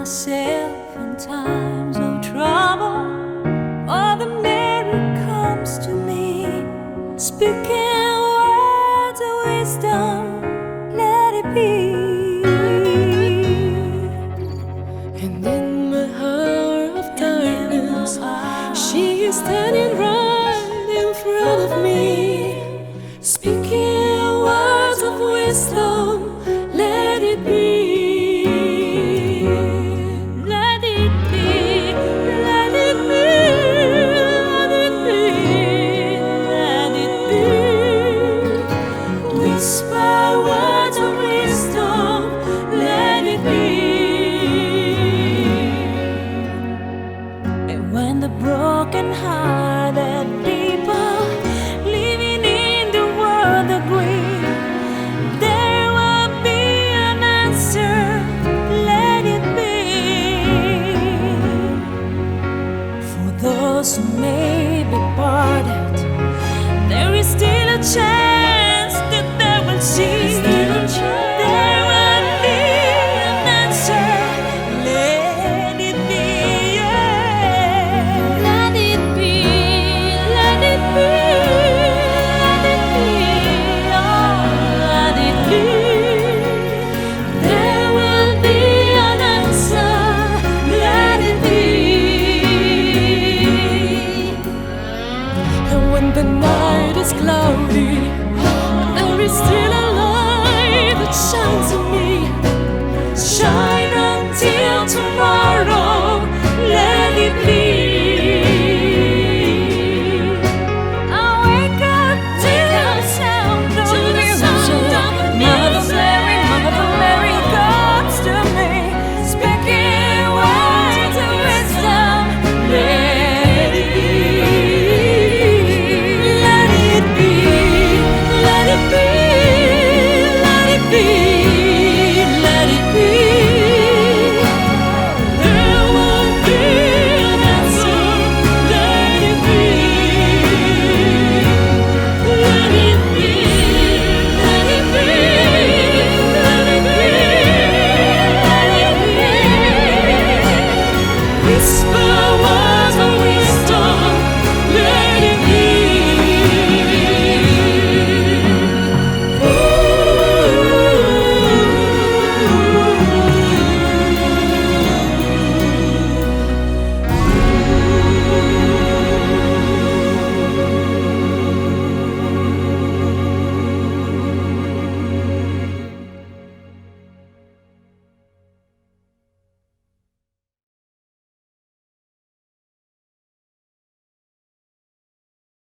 myself in times of trouble. Mother Mary comes to me, speaking words of wisdom, let it be. And in my hour of darkness, she is standing right in front of me, speaking words of wisdom, let it be. Let it be, let it be, let it be, let it be. Whisper words of wisdom, let it be. And when the broken-hearted people living in the world agree, there will be an answer, let it be. For those who may be parted, there is still a chance that they will see. There will be an answer, let it be, yeah. Let it be, let it be, let it be, oh, let it be. There will be an answer, let it be. And when the night is cloudy, there is still a light that shines in me.